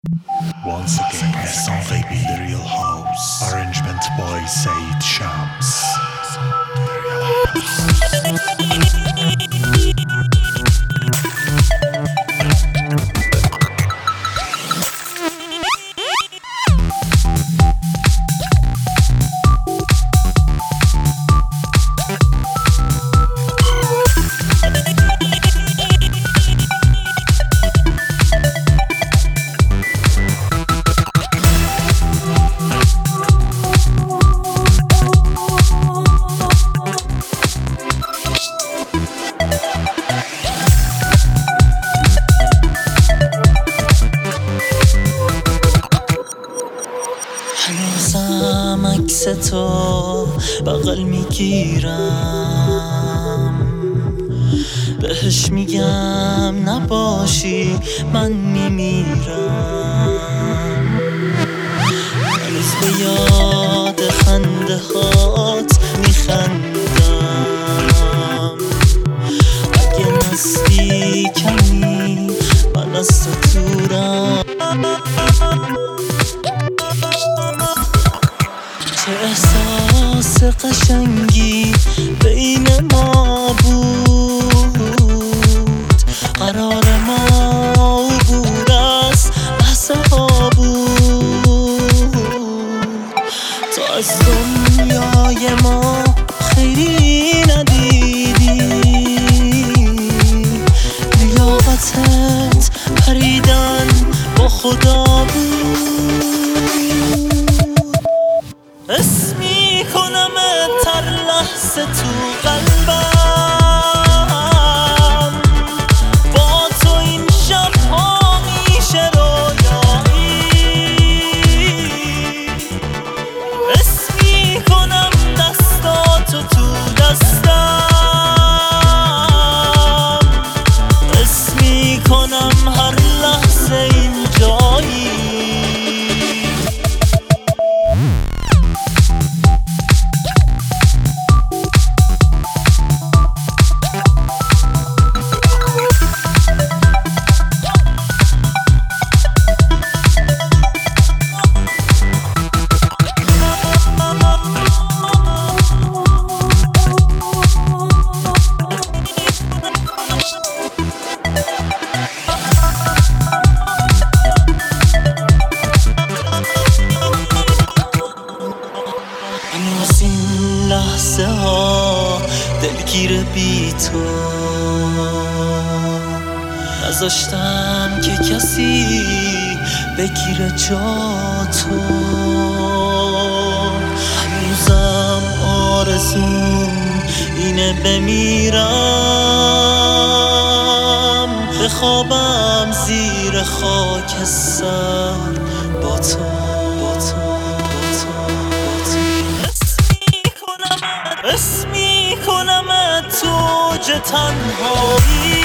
Once again, Ehsan Ghaibi, The Real House. Arrangement by Said Shams. The Real هنوزم عکس تو بغل میگیرم، بهش میگم نباشی من میمیرم. هنوز به یاد خنده هات میخندم، اگه نزدیکمی من از تو دورم. چه احساس قشنگی بین ما بود، قرار ما عبور از لحظه ها بود. تو از دنیای ما خیری ندیدی، لیاقتت پریدن با خدا بود. حس میکنمت هر لحظه تو قلبم، با تو این شبها میشه رویایی. حس میکنم دستاتو تو دستم، حس میکنم هر لحظه اینجایی. هنوز این لحظه ها دلگیر بی تو، نذاشتم که کسی بگیره جا تو. هنوزم آرزوم اینه بمیرم، بخوابم زیر خاکستر با تو. حس میکنم تو اوج تنهایی،